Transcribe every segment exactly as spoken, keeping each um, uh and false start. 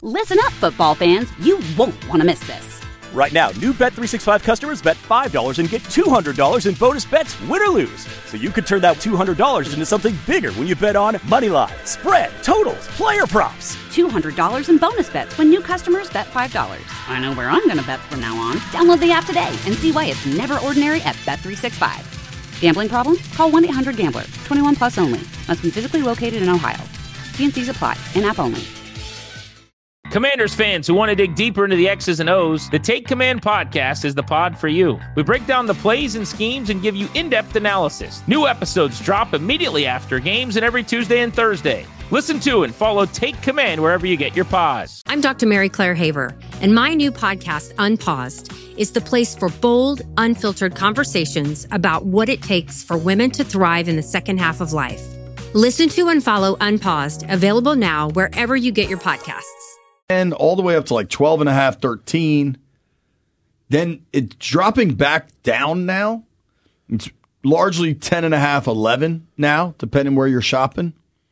Listen up, football fans. You won't want to miss this. Right now, new Bet three sixty-five customers bet five dollars and get two hundred dollars in bonus bets, win or lose. So you could turn that two hundred dollars into something bigger when you bet on money line, spread, totals, player props. two hundred dollars in bonus bets when new customers bet five dollars. I know where I'm going to bet from now on. Download the app today and see why it's never ordinary at Bet three sixty-five. Gambling problem? Call one eight hundred gambler. twenty-one plus only. Must be physically located in Ohio. T and C's apply. In-app only. Commanders fans who want to dig deeper into the X's and O's, the Take Command podcast is the pod for you. We break down the plays and schemes and give you in-depth analysis. New episodes drop immediately after games and every Tuesday and Thursday. Listen to and follow Take Command wherever you get your pods. I'm Doctor Mary Claire Haver, and my new podcast, Unpaused, is the place for bold, unfiltered conversations about what it takes for women to thrive in the second half of life. Listen to and follow Unpaused, available now wherever you get your podcasts. And all the way up to like twelve and a half, thirteen. Then it's dropping back down now. It's largely ten and a half, eleven now, depending where you're shopping.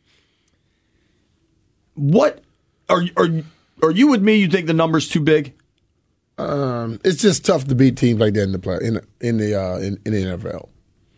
What are are are you with me? You think the number's too big? Um, it's just tough to beat teams like that in the play in in the uh, in, in the N F L.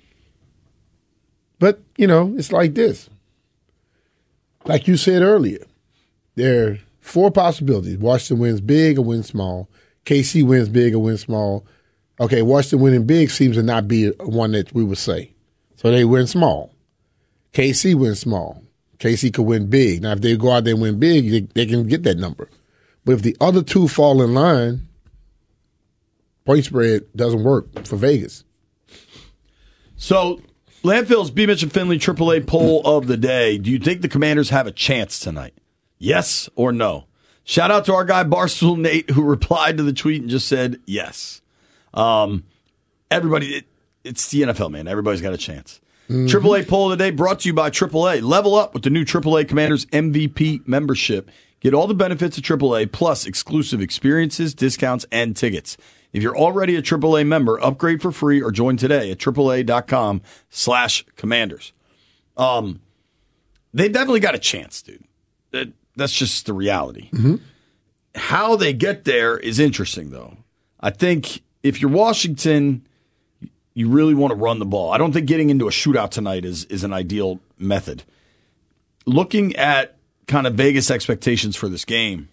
But you know, it's like this. Like you said earlier, there are four possibilities. Washington wins big or wins small. K C wins big or wins small. Okay, Washington winning big seems to not be one that we would say. So they win small. K C wins small. K C could win big. Now, if they go out there and win big, they, they can get that number. But if the other two fall in line, point spread doesn't work for Vegas. So, Landfill's B. Mitch and Finley triple A poll of the day. Do you think the Commanders have a chance tonight? Yes or no? Shout out to our guy Barstool Nate, who replied to the tweet and just said yes. Um, everybody, it, it's the N F L, man. Everybody's got a chance. Mm-hmm. triple A poll of the day brought to you by triple A. Level up with the new triple A Commanders M V P membership. Get all the benefits of triple A plus exclusive experiences, discounts, and tickets. If you're already a triple A member, upgrade for free or join today at triple A dot com slash commanders. Um, they've definitely got a chance, dude. That, That's just the reality. Mm-hmm. How they get there is interesting, though. I think if you're Washington, you really want to run the ball. I don't think getting into a shootout tonight is, is an ideal method. Looking at kind of Vegas expectations for this game,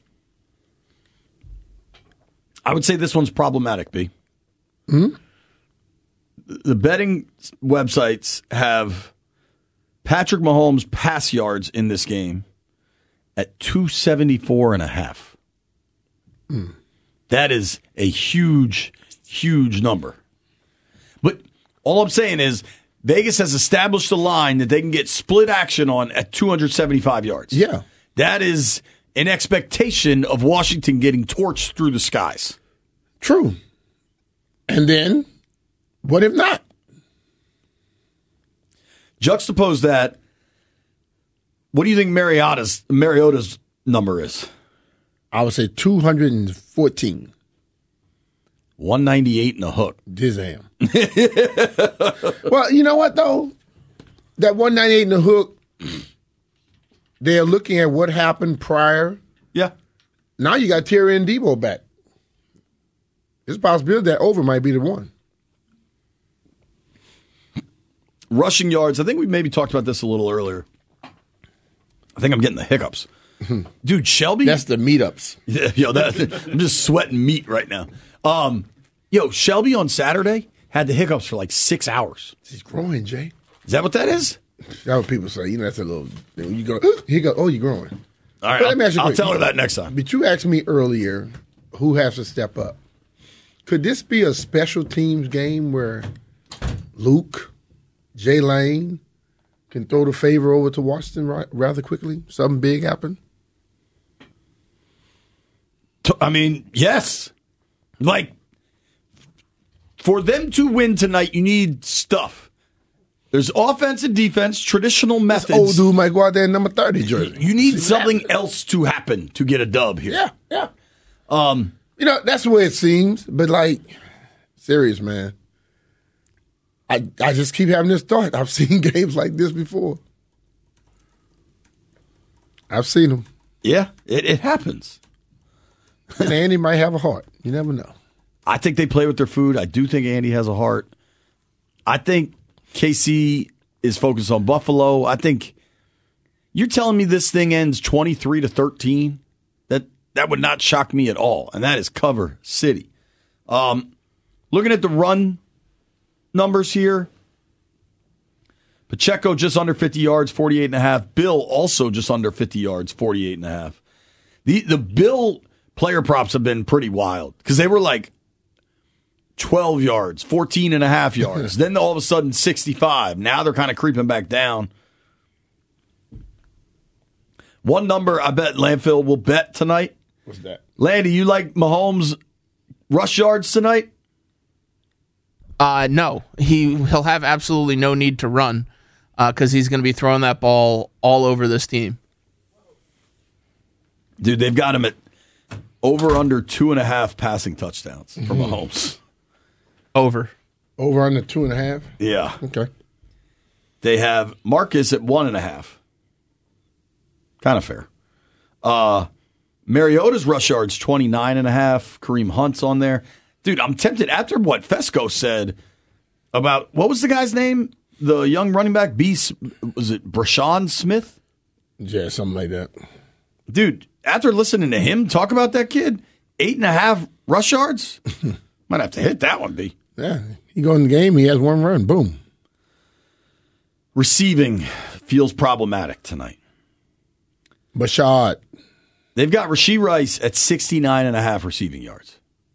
I would say this one's problematic, B. Mm-hmm. The betting websites have Patrick Mahomes' pass yards in this game at two seventy-four and a half. Mm. That is a huge, huge number. But all I'm saying is Vegas has established a line that they can get split action on at two seventy-five yards. Yeah. That is an expectation of Washington getting torched through the skies. True. And then, what if not? Juxtapose that. What do you think Mariota's Mariota's number is? I would say two hundred fourteen. one ninety-eight and a hook. Dizam. Well, you know what, though? That one ninety-eight and a hook, they're looking at what happened prior. Yeah. Now you got Terry and Debo back. There's a possibility that over might be the one. Rushing yards. I think we maybe talked about this a little earlier. I think I'm getting the hiccups. Dude, Shelby? That's the meetups. Yeah, yo, that, I'm just sweating meat right now. Um, yo, Shelby on Saturday had the hiccups for like six hours. She's growing, Jay. Is that what that is? That's what people say. You know, that's a little, you go, hiccup, oh, you're growing. All right, I'll, I'll tell her that next time. But you asked me earlier, who has to step up? Could this be a special teams game where Luke, Jay Lane, can throw the favor over to Washington right, rather quickly? Something big happen? I mean, yes. Like, for them to win tonight, you need stuff. There's offense and defense, traditional methods. This old dude might go out there in number thirty jersey. You need something else to happen to get a dub here. Yeah, yeah. Um, you know, that's the way it seems. But, like, serious, man. I I just keep having this thought. I've seen games like this before. I've seen them. Yeah, it, it happens. And Andy might have a heart. You never know. I think they play with their food. I do think Andy has a heart. I think K C is focused on Buffalo. I think you're telling me this thing ends twenty-three to thirteen. That that would not shock me at all. And that is cover city. Um, looking at the run numbers here, Pacheco just under fifty yards, forty-eight and a half. Bill also just under fifty yards, forty-eight and a half. The the Bill player props have been pretty wild because they were like twelve yards, fourteen and a half yards. Then all of a sudden sixty-five. Now they're kind of creeping back down. One number I bet Landfill will bet tonight. What's that? Landy, you like Mahomes rush yards tonight? Uh, no. He, he'll have absolutely no need to run because uh, he's going to be throwing that ball all over this team. Dude, they've got him at over under two and a half passing touchdowns for mm-hmm. Mahomes. Over. Over under two and a half? Yeah. Okay. They have Marcus at one and a half. Kind of fair. Uh, Mariota's rush yards, twenty-nine and a half. Kareem Hunt's on there. Dude, I'm tempted after what Fesco said about, what was the guy's name? The young running back, B, was it Brashawn Smith? Yeah, something like that. Dude, after listening to him talk about that kid, eight and a half rush yards? Might have to hit that one, B. Yeah, he go in the game, he has one run, boom. Receiving feels problematic tonight. Bashad. They've got Rashee Rice at sixty-nine and a half receiving yards.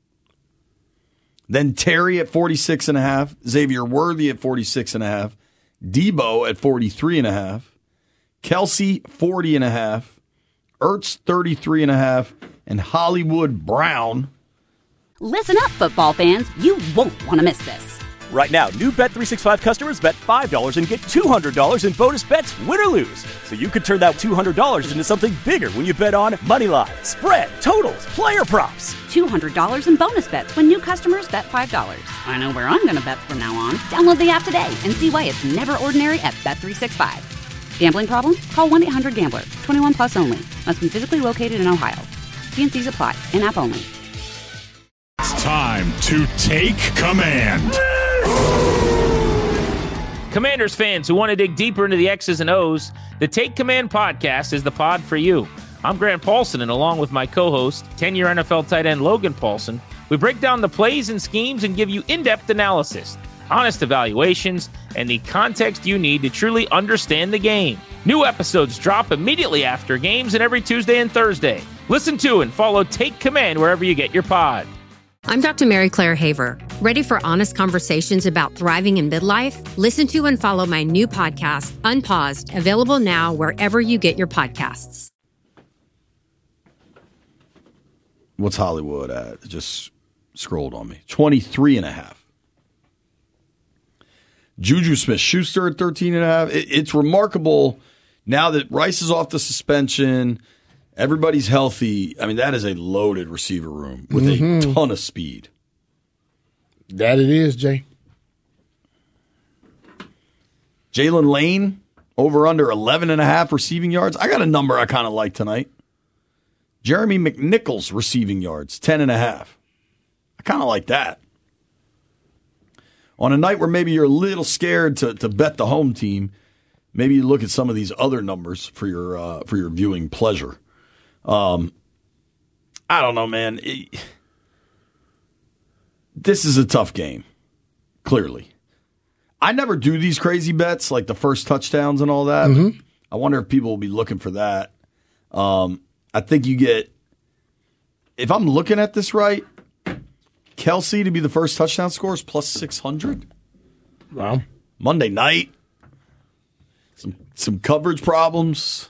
Then Terry at forty-six and a half. Xavier Worthy at forty-six and a half. Debo at forty-three and a half. Kelsey, forty and a half. Ertz, thirty-three and a half. And Hollywood Brown. Listen up, football fans. You won't want to miss this. Right now, new Bet three sixty-five customers bet five dollars and get two hundred dollars in bonus bets, win or lose. So you could turn that two hundred dollars into something bigger when you bet on money line, spread, totals, player props. two hundred dollars in bonus bets when new customers bet five dollars. I know where I'm going to bet from now on. Download the app today and see why it's never ordinary at Bet three sixty-five. Gambling problem? Call one eight hundred gambler. twenty-one plus only. Must be physically located in Ohio. T N Cs apply. In-app only. It's time to take command. Commanders fans who want to dig deeper into the X's and O's, the Take Command podcast is the pod for you. I'm Grant Paulson, and along with my co-host, ten-year N F L tight end Logan Paulson, we break down the plays and schemes and give you in-depth analysis, honest evaluations, and the context you need to truly understand the game. New episodes drop immediately after games and every Tuesday and Thursday. Listen to and follow Take Command wherever you get your pod. I'm Doctor Mary Claire Haver. Ready for honest conversations about thriving in midlife? Listen to and follow my new podcast, Unpaused, available now wherever you get your podcasts. What's Hollywood at? It just scrolled on me. twenty-three and a half. Juju Smith-Schuster at thirteen and a half. It, it's remarkable now that Rice is off the suspension. Everybody's healthy. I mean, that is a loaded receiver room with mm-hmm. a ton of speed. That it is, Jay. Jalen Lane, over under eleven and a half receiving yards. I got a number I kind of like tonight. Jeremy McNichols receiving yards, ten and a half. I kind of like that. On a night where maybe you're a little scared to, to bet the home team, maybe you look at some of these other numbers for your uh, for your viewing pleasure. Um, I don't know, man. It, this is a tough game, clearly. I never do these crazy bets, like the first touchdowns and all that. Mm-hmm. I wonder if people will be looking for that. Um, I think you get, if I'm looking at this right, Kelsey to be the first touchdown scorer is plus six hundred. Wow. Monday night. Some some coverage problems.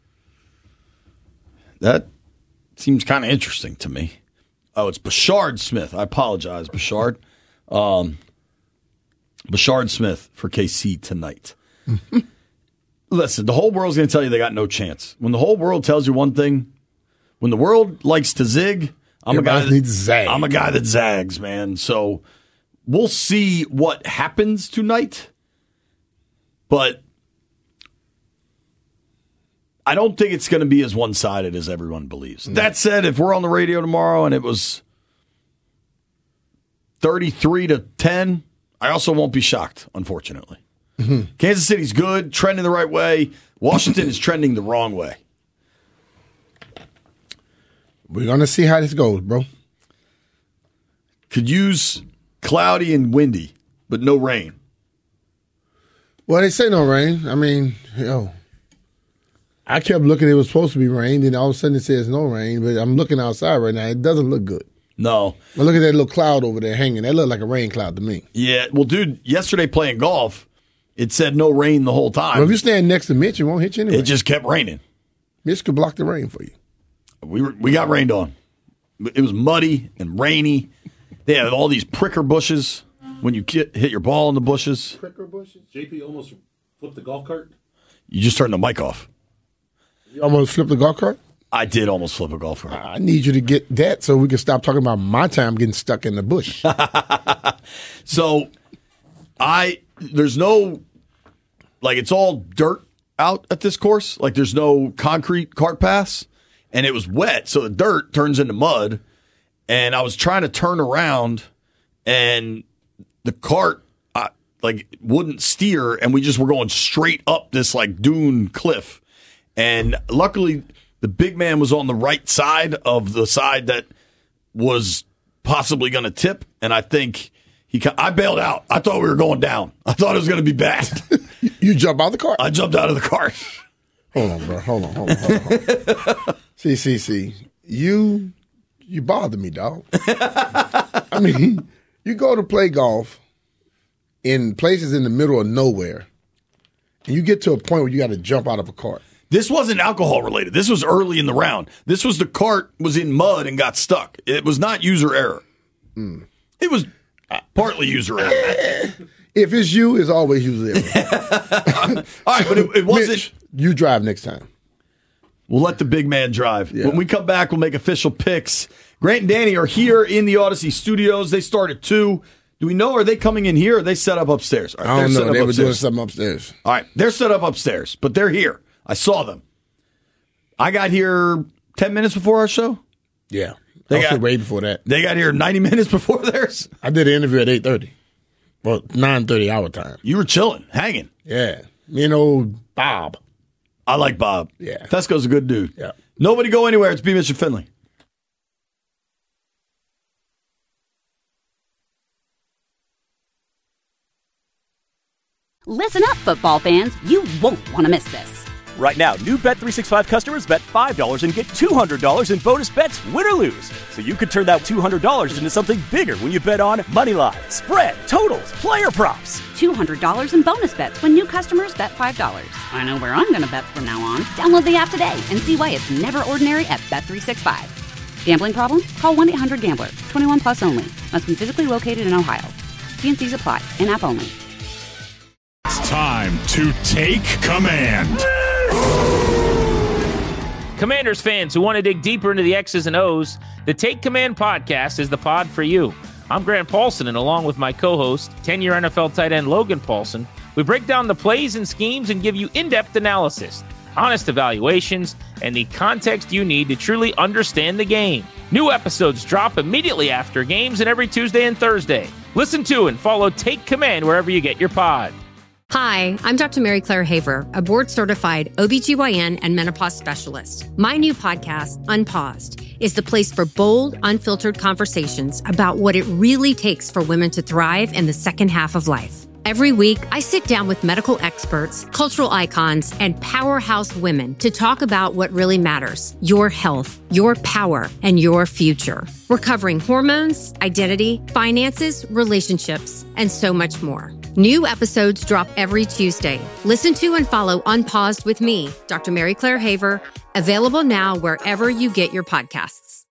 That seems kind of interesting to me. Oh, it's Bashard Smith. I apologize, Bashard. Um, Bashard Smith for K C tonight. Listen, the whole world's going to tell you they got no chance. When the whole world tells you one thing, when the world likes to zig, I'm a guy that, zag. I'm a guy that zags, man. So we'll see what happens tonight. But I don't think it's going to be as one-sided as everyone believes. Mm-hmm. That said, if we're on the radio tomorrow and it was thirty-three to ten, I also won't be shocked, unfortunately. Mm-hmm. Kansas City's good, trending the right way. Washington is trending the wrong way. We're going to see how this goes, bro. Could use cloudy and windy, but no rain. Well, they say no rain. I mean, yo, I kept looking. It was supposed to be rain. Then all of a sudden it says no rain. But I'm looking outside right now. It doesn't look good. No. But look at that little cloud over there hanging. That looked like a rain cloud to me. Yeah. Well, dude, yesterday playing golf, it said no rain the whole time. Well, if you stand next to Mitch, it won't hit you anyway. It just kept raining. Mitch could block the rain for you. We were, we got rained on. It was muddy and rainy. They had all these pricker bushes when you hit your ball in the bushes. Pricker bushes? J P almost flipped the golf cart. You just turned the mic off. You almost flipped the golf cart? I did almost flip a golf cart. I need you to get that so we can stop talking about my time getting stuck in the bush. So, I there's no, like, it's all dirt out at this course. Like, there's no concrete cart paths. And it was wet, so the dirt turns into mud. And I was trying to turn around, and the cart uh, like wouldn't steer, and we just were going straight up this like dune cliff. And luckily, the big man was on the right side of the side that was possibly going to tip, and I think he. I bailed out. I thought we were going down. I thought it was going to be bad. You jump out of the cart? I jumped out of the cart. Hold on, bro. Hold on. Hold on. Hold on. see, see, see. You, you bother me, dog. I mean, you go to play golf in places in the middle of nowhere, and you get to a point where you got to jump out of a cart. This wasn't alcohol related. This was early in the round. This was the cart was in mud and got stuck. It was not user error. Mm. It was partly user error. If it's you, it's always user error. All right, but it, it wasn't. Mitch, you drive next time. We'll let the big man drive. Yeah. When we come back, we'll make official picks. Grant and Danny are here in the Odyssey studios. They start at two. Do we know, are they coming in here or are they set up upstairs? Right, I don't know. They were upstairs. doing something upstairs. All right, they're set up upstairs, but they're here. I saw them. I got here ten minutes before our show. Yeah. They I got way before that. They got here ninety minutes before theirs. I did an interview at eight thirty. Well, nine thirty our time. You were chilling, hanging. Yeah. Me and old Bob. I like Bob. Yeah. Fesco's a good dude. Yeah. Nobody go anywhere. It's B. Mitch and Finley. Listen up, football fans. You won't want to miss this. Right now, new Bet three sixty-five customers bet five dollars and get two hundred dollars in bonus bets, win or lose. So you could turn that two hundred dollars into something bigger when you bet on money line, spread, totals, player props. two hundred dollars in bonus bets when new customers bet five dollars. I know where I'm going to bet from now on. Download the app today and see why it's never ordinary at Bet three sixty-five. Gambling problem? Call one eight hundred gambler. twenty-one plus only. Must be physically located in Ohio. T and C's apply. In-app only. It's time to take command. Commanders fans who want to dig deeper into the X's and O's, the Take Command podcast is the pod for you. I'm Grant Paulson, and along with my co-host, ten-year N F L tight end Logan Paulson, we break down the plays and schemes and give you in-depth analysis, honest evaluations, and the context you need to truly understand the game. New episodes drop immediately after games and every Tuesday and Thursday. Listen to and follow Take Command wherever you get your pod. Hi, I'm Doctor Mary Claire Haver, a board-certified O B G Y N and menopause specialist. My new podcast, Unpaused, is the place for bold, unfiltered conversations about what it really takes for women to thrive in the second half of life. Every week, I sit down with medical experts, cultural icons, and powerhouse women to talk about what really matters: your health, your power, and your future. We're covering hormones, identity, finances, relationships, and so much more. New episodes drop every Tuesday. Listen to and follow Unpaused with me, Doctor Mary Claire Haver, available now wherever you get your podcasts.